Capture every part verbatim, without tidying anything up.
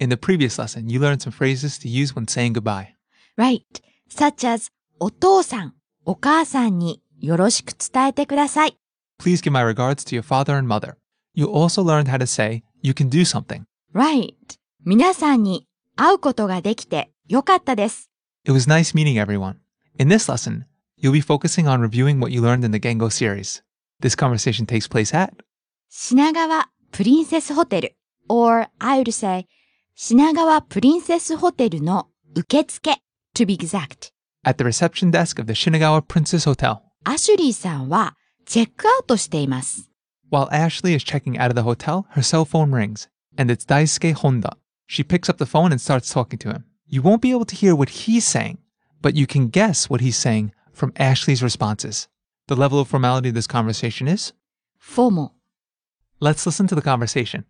In the previous lesson, you learned some phrases to use when saying goodbye. Right, such as お父さん、お母さんによろしく伝えてください。 Please give my regards to your father and mother. You also learned how to say, you can do something. Right, 皆さんに会うことができてよかったです。 It was nice meeting everyone. In this lesson, you'll be focusing on reviewing what you learned in the Gengo series. This conversation takes place at 品川プリンセスホテル or I would say 品川プリンセスホテルの受付 to be exact. at the reception desk of the Shinagawa Princess Hotel. アシュリーさんはチェックアウトしています。 While Ashley is checking out of the hotel, her cell phone rings, and it's Daisuke Honda. She picks up the phone and starts talking to him. You won't be able to hear what he's saying, but you can guess what he's saying from Ashley's responses. The level of formality of this conversation is formal. Let's listen to the conversation.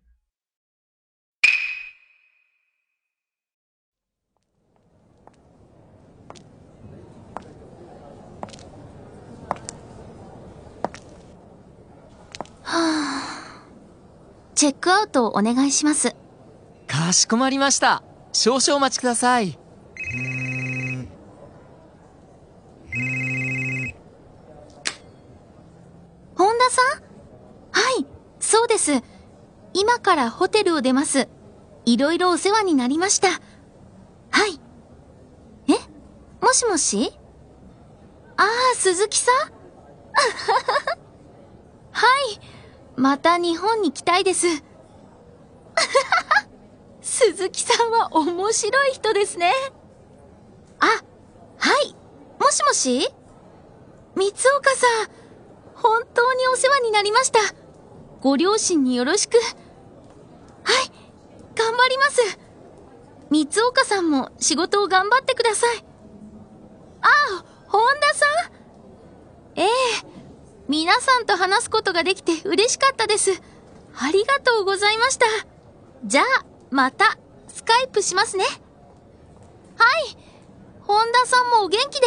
チェックアウトお願いします。 かしこまりました。少々お待ちください。 本田さん？はい、そうです。今からホテルを出ます。いろいろお世話になりました。はい。え？もしもし？ああ、鈴木さん？はい。また日本に来たいです。鈴木さんは面白い人ですね。あ、はい。もしもし？三岡さん、本当にお世話になりました。ご両親によろしく。はい、頑張ります。三岡さんも仕事を頑張ってください。ああ、本田さん？ええ、皆さんと話すことができて嬉しかったです。ありがとうございました。じゃあ、また、スカイプしますね。はい、本田さんもお元気で。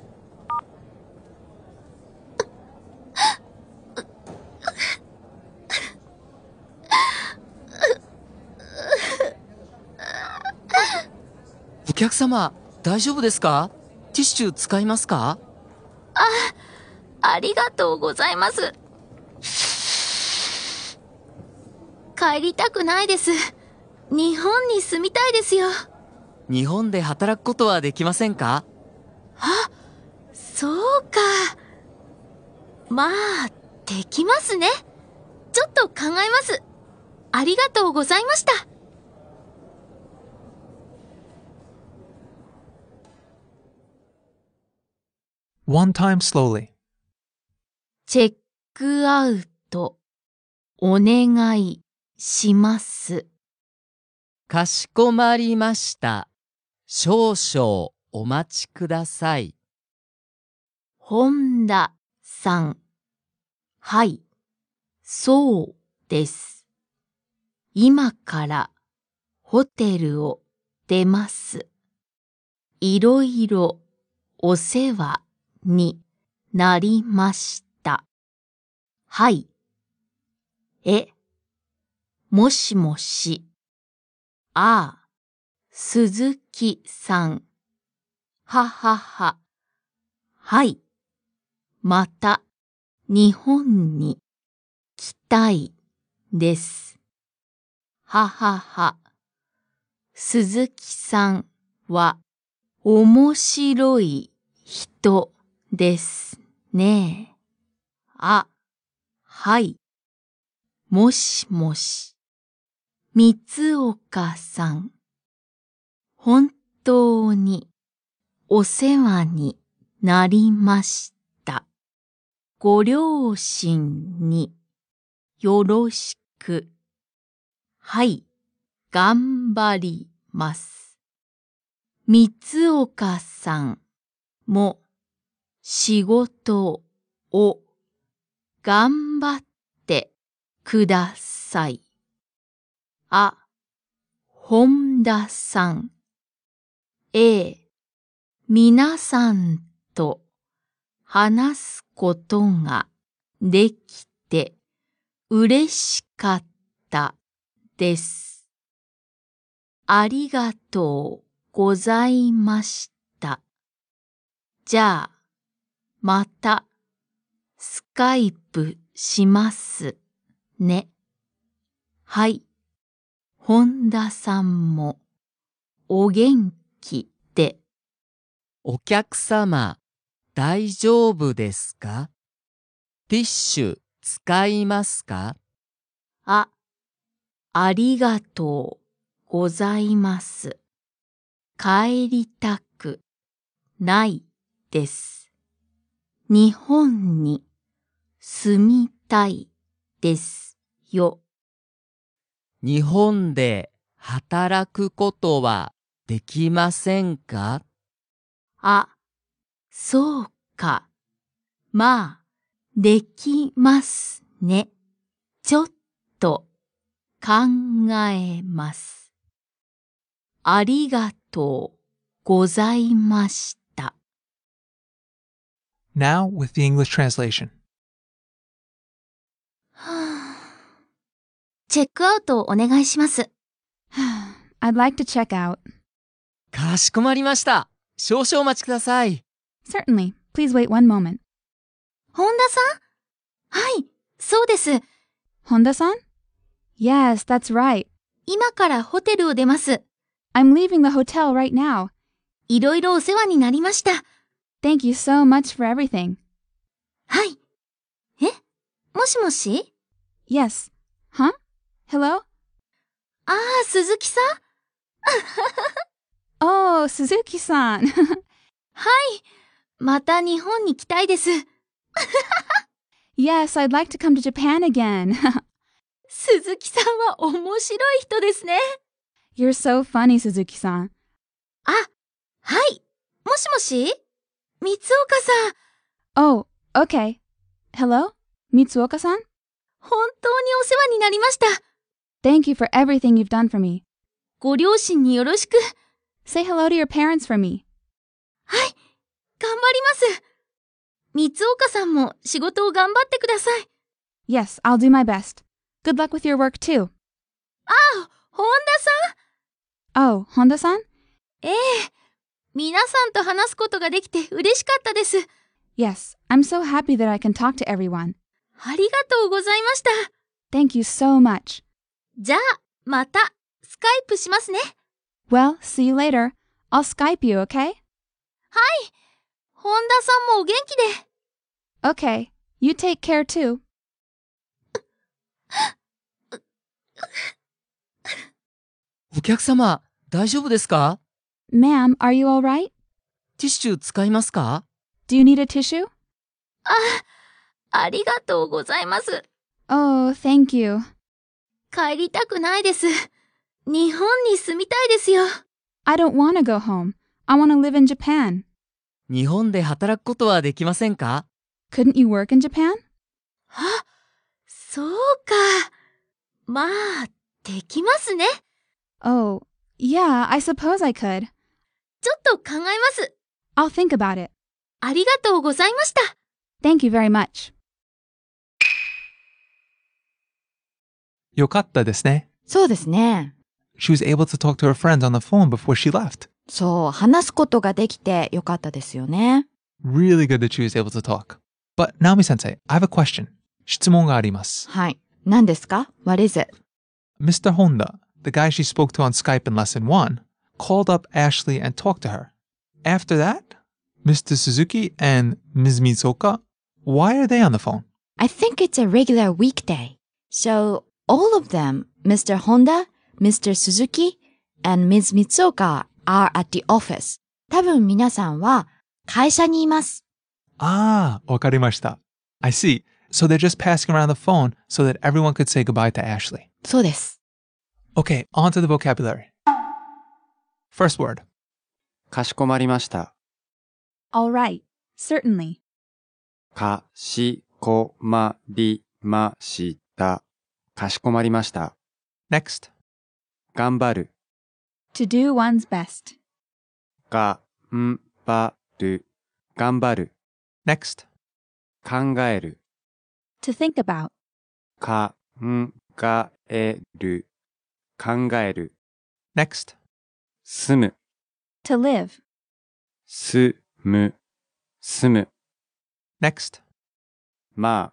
お客様、大丈夫ですか？ティッシュ使いますか？ あ、ありがとうございます。帰りたくないです。日本に住みたいですよ。 日本で働くことはできませんか？ あ、そうか。まあ、できますね。ちょっと考えます。ありがとうございました。 One time slowly. チェックアウトお願いします。 かしこまりました。少々お待ちください。 本田さん。はい、そうです。今からホテルを出ます。いろいろお世話になりました。はい。え、もしもし。ああ、鈴木さん。ははは。はい。また、日本に来たいです。ははは。鈴木さんは面白い人ですね。あ、はい。もしもし。三岡さん。本当にお世話になりました。ご両親によろしく。はい、頑張ります。三岡さんも仕事を頑張ってください。あ、本田さん。ええ、皆さんと話すことができて嬉しかったです。 ありがとうございました。じゃあ、また、スカイプしますね。はい。本田さんも、お元気で。 お客様、大丈夫ですか？ティッシュ使いますか？ あ、ありがとうございます。帰りたくないです。日本に住みたいですよ。 日本で働くことはできませんか？ あ、そうか。まあ、できますね。ちょっと考えます。ありがとうございました。 Now with the English translation. はあ、チェックアウトお願いします。 I'd like to check out. かしこまりました。少々お待ちください。 Certainly. Please wait one moment. 本田さん？はい、そうです。 Honda-san? Yes, that's right. 今からホテルを出ます。 I'm leaving the hotel right now. いろいろお世話になりました。 Thank you so much for everything. はい。え？もしもし？ Yes. Huh? Hello? ああ、鈴木さん？ Oh, Suzuki-san. はい。また日本に来たいです。 Yes, I'd like to come to Japan again. 鈴木さんは面白い人ですね。 You're so funny, Suzuki-san. あ、はい。もしもし？三岡さん。 Oh, okay. Hello? Mitsuoka-san? 本当にお世話になりました。 Thank you for everything you've done for me. ご両親によろしく。 Say hello to your parents for me. はい。頑張ります。三岡さんも仕事を頑張ってください。 Yes, I'll do my best. Good luck with your work too. ああ、本田さん？ Oh, Honda-san? ええ。皆さんと話すことができて嬉しかったです。 Yes, I'm so happy that I can talk to everyone. ありがとうございました。 Thank you so much. じゃあ、また、スカイプしますね。 Well, see you later. I'll Skype you, okay? はい。本田さんもお元気で。 Okay. You take care too. お客様、大丈夫ですか？ Ma'am, are you all right? ティッシュ使いますか？ Do you need a tissue? あ、ありがとうございます。 Oh, thank you. 帰りたくないです。日本に住みたいですよ。 I don't want to go home. I want to live in Japan. 日本で働くことはできませんか？ Couldn't you work in Japan? あ、そうか。まあ、できますね。 Oh, yeah, I suppose I could. ちょっと考えます。 I'll think about it. ありがとうございました。 Thank you very much. よかったですね。 そうですね。 She was able to talk to her friends on the phone before she left. そう、話すことができてよかったですよね。 Really good that she was able to talk. But Naomi sensei, I have a question. 質問があります。 はい。何ですか？ What is it? Mister Honda, the guy she spoke to on Skype in lesson one, called up Ashley and talked to her. After that, Mister Suzuki and Miz Mitsuoka, why are they on the phone? I think it's a regular weekday. So, all of them, Mister Honda, Mister Suzuki, and Miz Mitsuoka are at the office. 多分皆さんは会社にいます。 Ah, わかりました。I see. So they're just passing around the phone so that everyone could say goodbye to Ashley. そうです。 Okay, on to the vocabulary. First word. かしこまりました。 All right. Certainly. かしこまりました。かしこまりました。 Next. 頑張る。 To do one's best. がんばる。頑張る。 Next. 考える。 To think about. かんがえる。考える。 Next. 住む、 To live. 住む、住む。 Next. まあ、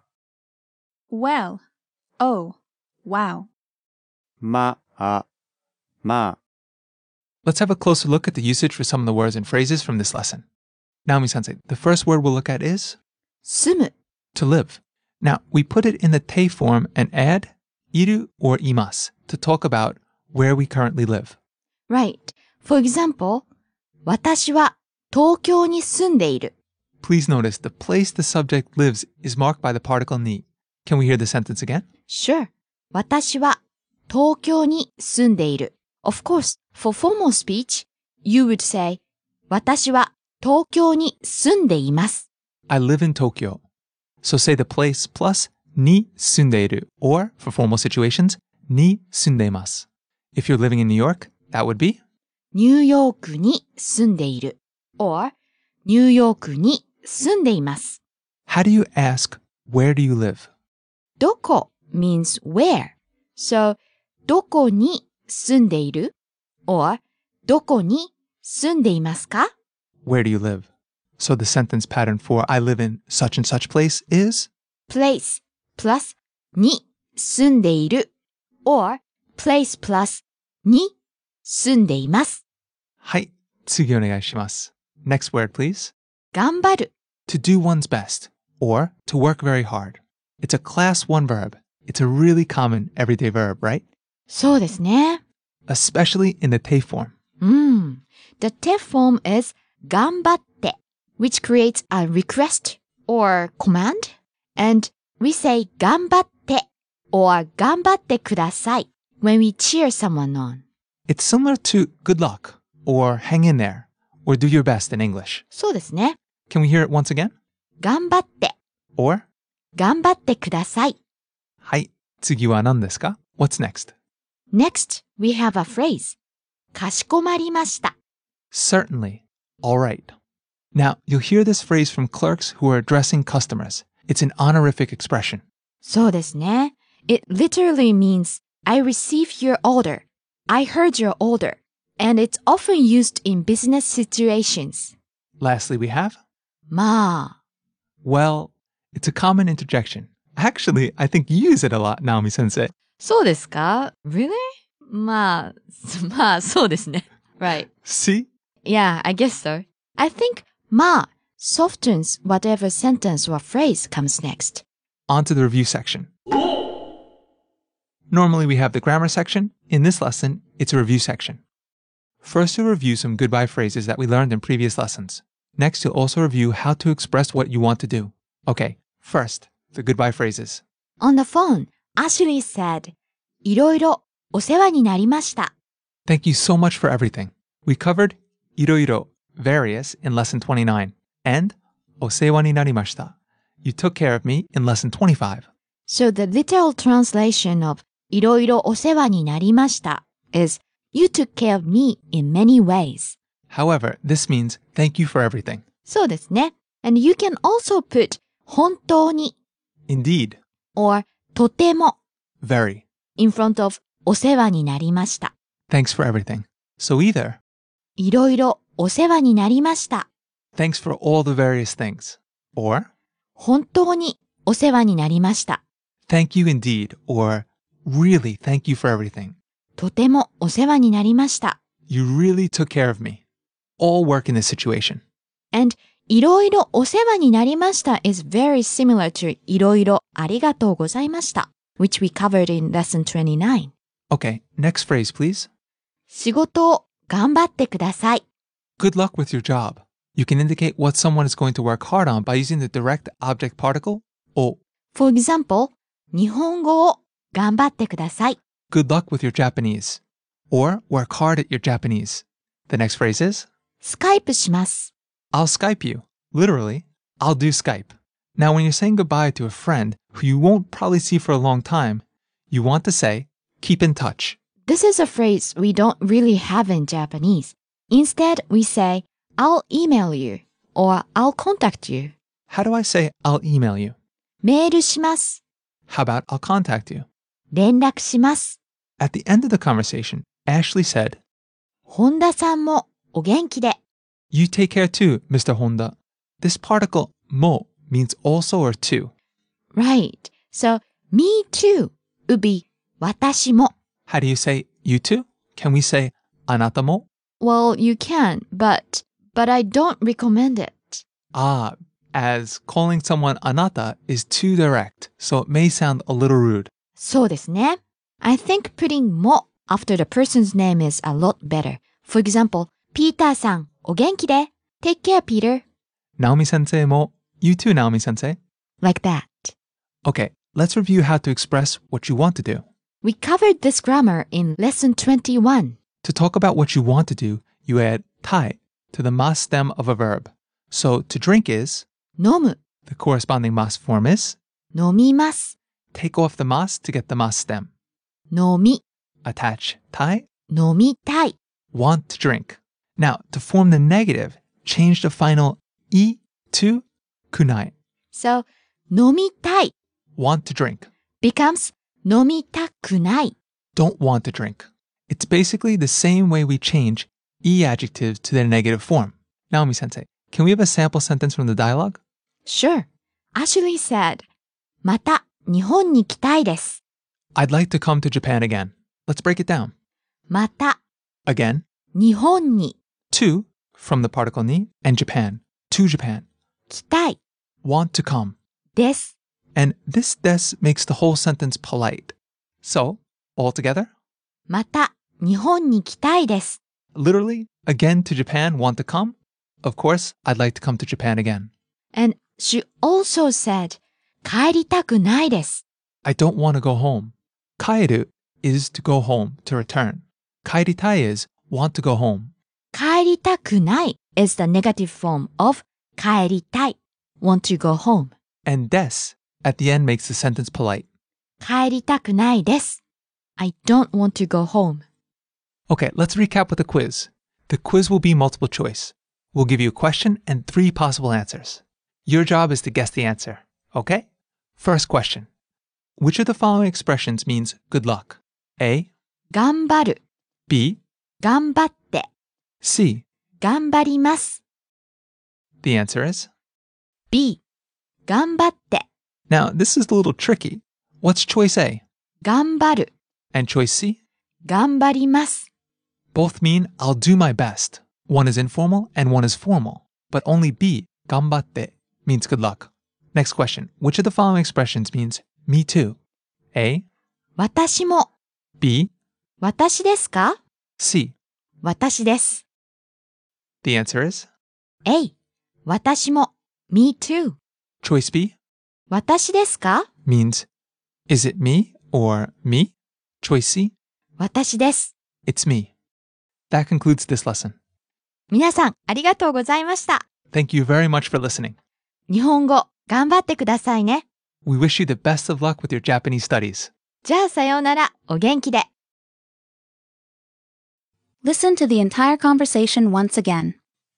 Well. Oh. Wow. まあ、まあ。 Let's have a closer look at the usage for some of the words and phrases from this lesson. Naomi-sensei, the first word we'll look at is 住む to live. Now, we put it in the te form and add iru or imasu to talk about where we currently live. Right. For example, 私は東京に住んでいる。 Please notice the place the subject lives is marked by the particle ni. Can we hear the sentence again? Sure. 私は東京に住んでいる。Of course, for formal speech, you would say 私は東京に住んでいます。 I live in Tokyo. So say the place plus ni sundeiru, or for formal situations, ni sundeimasu. If you're living in New York, that would be ニューヨークに住んでいる。or ニューヨークに住んでいます。 how do you ask, where do you live? どこ means where. So, どこに住んでいる or どこに住んでいますか Where do you live? So the sentence pattern for I live in such and such place is place plus に住んでいる or place plus に住んでいます。 はい、次お願いします。Next word, please. 頑張る To do one's best, or to work very hard. It's a class one verb. It's a really common everyday verb, right? そうですね。 Especially in the te form. うん。The te form is 頑張って which creates a request or command. And we say 頑張って or 頑張ってください when we cheer someone on. It's similar to good luck, or hang in there, or do your best in English. そうですね。 Can we hear it once again? 頑張って Or, 頑張ってください。 はい、次は何ですか? What's next? Next, we have a phrase. かしこまりました。 Certainly. All right. Now, you'll hear this phrase from clerks who are addressing customers. It's an honorific expression. そうですね。It literally means I received your order. I heard your order. And it's often used in business situations. Lastly, we have, まあ、 well, it's a common interjection. Actually, I think you use it a lot, Naomi Sensei. そうですか Really? まあ、まあ、そうですね。Right. See? Yeah, I guess so. I think まあ softens whatever sentence or phrase comes next. On to the review section. Normally, we have the grammar section. In this lesson, it's a review section. First, you'll review some goodbye phrases that we learned in previous lessons. Next, you'll also review how to express what you want to do. Okay, first, the goodbye phrases. On the phone, Ashley said, いろいろお世話になりました。 Thank you so much for everything. We covered iroiro, various, in lesson twenty-nine, and osewa ni narimashita. You took care of me in lesson twenty-five. So the literal translation of いろいろお世話になりました is You took care of me in many ways. However, this means thank you for everything. そうですね。And you can also put 本当に Indeed, or とても very. in front of お世話になりました。 Thanks for everything. So either いろいろお世話になりました。 thanks for all the various things, or 本当にお世話になりました。 thank you indeed, or really thank you for everything. とてもお世話になりました。 You really took care of me. All work in this situation. And いろいろお世話になりました is very similar to いろいろありがとうございました which we covered in lesson twenty-nine. Okay, next phrase, please. 仕事を頑張ってください。 Good luck with your job. You can indicate what someone is going to work hard on by using the direct object particle, o. For example, 日本語を頑張ってください。 Good luck with your Japanese. Or work hard at your Japanese. The next phrase is, スカイプします。 I'll Skype you. Literally, I'll do Skype. Now, when you're saying goodbye to a friend who you won't probably see for a long time, you want to say, keep in touch. This is a phrase we don't really have in Japanese. Instead, we say, I'll email you or I'll contact you. How do I say I'll email you? メールします。 How about I'll contact you? 連絡します。 At the end of the conversation, Ashley said, 本田さんもお元気で。 You take care too, Mister Honda. This particle mo means also or too. Right. So, me too would be 私も。 How do you say you too? Can we say あなたも? Well, you can, but, but I don't recommend it. Ah, as calling someone あなた is too direct, so it may sound a little rude. そうですね。I think putting も after the person's name is a lot better. For example, ピーターさん、お元気で。Take care, Peter. Naomi sensei mo, you too, Naomi sensei. Like that. Okay, let's review how to express what you want to do. We covered this grammar in lesson twenty-one. To talk about what you want to do, you add たい to the mas stem of a verb. So to drink is, 飲む、 the corresponding mas form is, 飲みます。 take off the mas to get the mas stem. 飲み、 Attach たい, 飲みたい。 want to drink. Now, to form the negative, change the final i to くない. So, 飲みたい Want to drink. becomes 飲みたくない。 Don't want to drink. It's basically the same way we change e adjectives to their negative form. Naomi sensei, can we have a sample sentence from the dialogue? Sure. Ashley said, また日本に来たいです。 I'd like to come to Japan again. Let's break it down. また Again, 日本に to from the particle ni and Japan, to Japan. 来たい Want to come. です。 And this des makes the whole sentence polite. So, all together, また日本に来たいです。 literally, again to Japan, want to come? Of course, I'd like to come to Japan again. And she also said, 帰りたくないです。 I don't want to go home. Kaeru is to go home, to return. Kaeritai is want to go home. 帰りたくない is the negative form of 帰りたい want to go home. And des at the end makes the sentence polite. 帰りたくないです。I don't want to go home. Okay, let's recap with a quiz. The quiz will be multiple choice. We'll give you a question and three possible answers. Your job is to guess the answer. Okay? First question. Which of the following expressions means good luck? A, 頑張る B, 頑張って C. 頑張ります The answer is? B 頑張って Now, this is a little tricky. What's choice A? 頑張る And choice C? 頑張ります Both mean I'll do my best. One is informal and one is formal. But only B, 頑張って means good luck. Next question. Which of the following expressions means me too? A, 私も B, 私ですか C. 私です The answer is? A 私も Me too Choice B 私ですか means is it me or me? Choice C, 私です it's me. That concludes this lesson. 皆さんありがとうございました Thank you very much for listening. 日本語頑張ってくださいね We wish you the best of luck with your Japanese studies. じゃあさようならお元気で Listen to the entire conversation once again.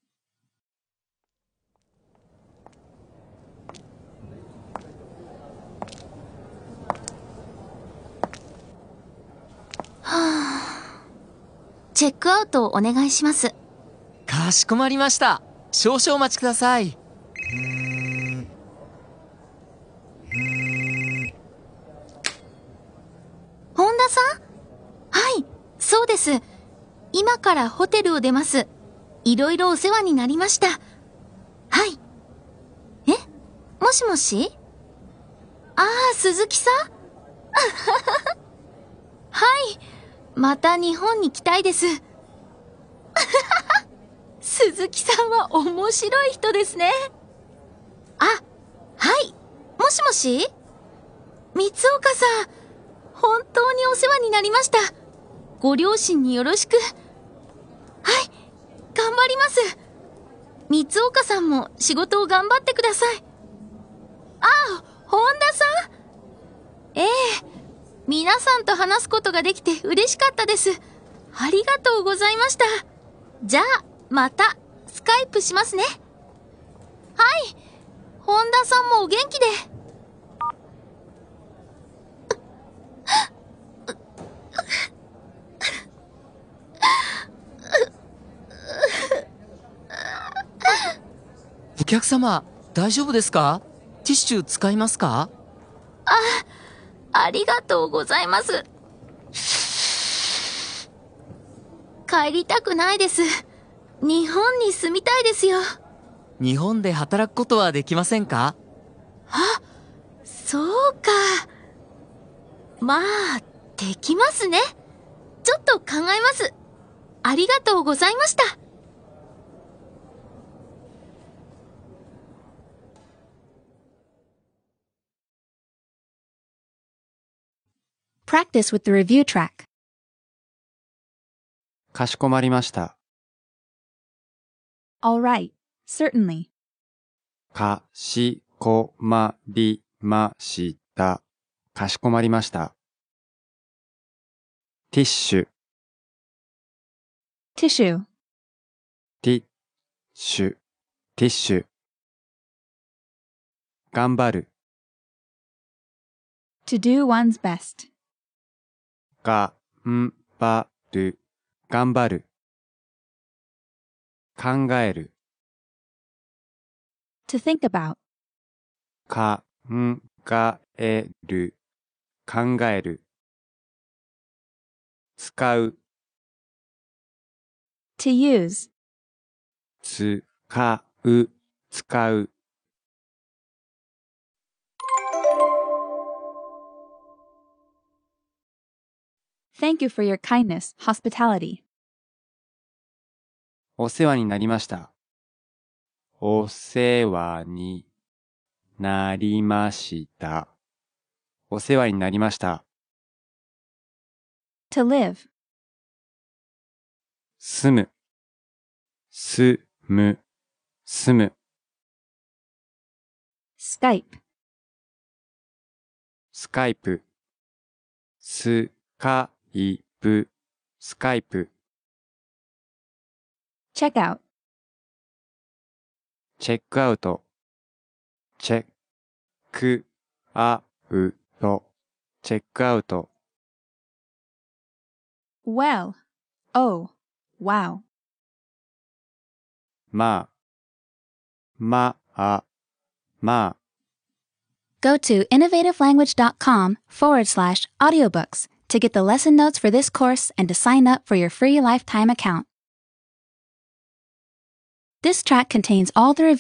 チェックアウトお願いします。 かしこまりました。少々お待ちください。 本田さん？はい、そうです。今からホテルを出ます。いろいろお世話になりました。はい。え？もしもし？ああ、鈴木さん？はい。また日本に来たいです。鈴木さんは面白い人ですね。あ、はい。もしもし？三岡さん、本当にお世話になりました。ご両親によろしく。はい、頑張ります。三岡さんも仕事を頑張ってください。ああ、本田さん？ええ、皆さんと話すことができて嬉しかったです。ありがとうございました。じゃあ、また、スカイプしますね。はい、本田さんもお元気で。 客様、大丈夫ですか？ティッシュ使いますか？ ありがとうございます。帰りたくないです。日本に住みたいですよ。 日本で働くことはできませんか？ そうか。まあ、できますね。ちょっと考えます。ありがとうございました。 Practice with the review track. かしこまりました。 All right. Certainly. かしこまりました。かしこまりました。ティッシュ、 Tissue. ティッシュ、ティッシュ。頑張る、 To do one's best. がんばる、頑張る。考える、 To think about. かんがえる、考える。使う、 To use. つかう、使う。 Thank you for your kindness, hospitality. お世話になりました。お世話になりました。お世話になりました。 To live. 住む、住む、住む。 Skype. スカイプ、スカイプ、スカイプ。 Check out. チェックアウト、チェックアウト、チェックアウト。 Well. Oh. Wow. まあ、まあ、まあ。 Go to innovativelanguage.com forward slash audiobooks to get the lesson notes for this course and to sign up for your free lifetime account. This track contains all the